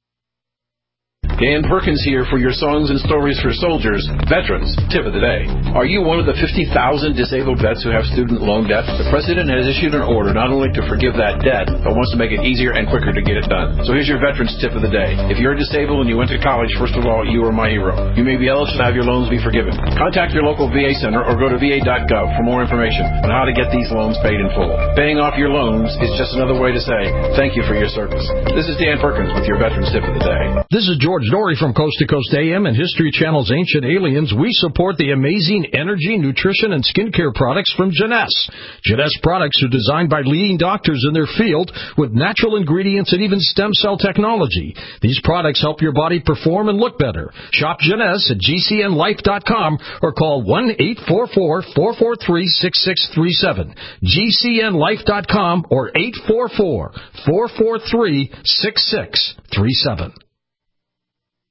Dan Perkins here for your Songs and Stories for Soldiers Veterans Tip of the Day. Are you one of the fifty thousand disabled vets who have student loan debt? The President has issued an order not only to forgive that debt, but wants to make it easier and quicker to get it done. So here's your Veterans Tip of the Day. If you're disabled and you went to college, first of all, you are my hero. You may be eligible to have your loans be forgiven. Contact your local V A center or go to V A dot gov for more information on how to get these loans paid in full. Paying off your loans is just another way to say thank you for your service. This is Dan Perkins with your Veterans Tip of the Day. This is George Dory from Coast to Coast A M and History Channel's Ancient Aliens. We support the amazing energy, nutrition, and skincare products from Jeunesse. Jeunesse products are designed by leading doctors in their field with natural ingredients and even stem cell technology. These products help your body perform and look better. Shop Jeunesse at G C N life dot com or call one eight four four, four four three, six six three seven. G C N life dot com or eight four four, four four three, six six three seven.